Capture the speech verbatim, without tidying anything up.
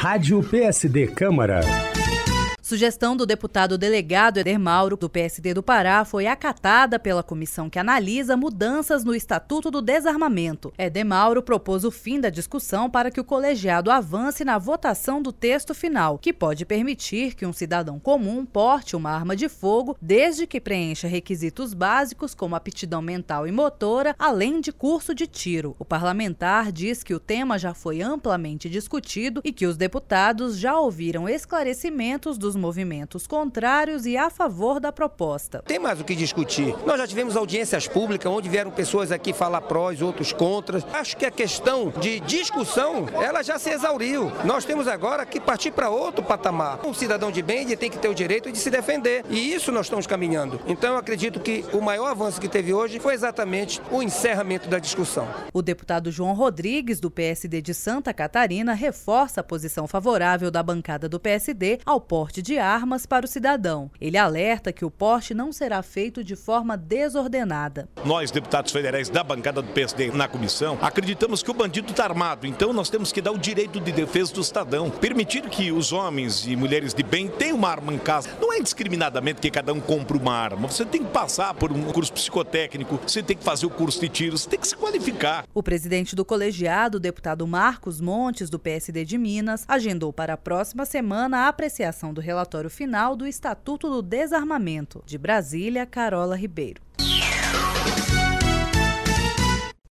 Rádio P S D Câmara. Sugestão do deputado delegado Eder Mauro, do P S D do Pará, foi acatada pela comissão que analisa mudanças no Estatuto do Desarmamento. Eder Mauro propôs o fim da discussão para que o colegiado avance na votação do texto final, que pode permitir que um cidadão comum porte uma arma de fogo desde que preencha requisitos básicos como aptidão mental e motora, além de curso de tiro. O parlamentar diz que o tema já foi amplamente discutido e que os deputados já ouviram esclarecimentos dos movimentos contrários e a favor da proposta. Tem mais o que discutir. Nós já tivemos audiências públicas onde vieram pessoas aqui falar prós, outros contras. Acho que a questão de discussão, ela já se exauriu. Nós temos agora que partir para outro patamar. Um cidadão de bem ele tem que ter o direito de se defender. E isso nós estamos caminhando. Então eu acredito que o maior avanço que teve hoje foi exatamente o encerramento da discussão. O deputado João Rodrigues, do P S D de Santa Catarina, reforça a posição favorável da bancada do P S D ao porte de armas para o cidadão. Ele alerta que o porte não será feito de forma desordenada. Nós, deputados federais da bancada do P S D na comissão, acreditamos que o bandido está armado, então nós temos que dar o direito de defesa do cidadão. Permitir que os homens e mulheres de bem tenham uma arma em casa. Não é indiscriminadamente que cada um compre uma arma. Você tem que passar por um curso psicotécnico, você tem que fazer o curso de tiro, você tem que se qualificar. O presidente do colegiado, o deputado Marcos Montes, do P S D de Minas, agendou para a próxima semana a apreciação do relatório final do Estatuto do Desarmamento. De Brasília, Carola Ribeiro.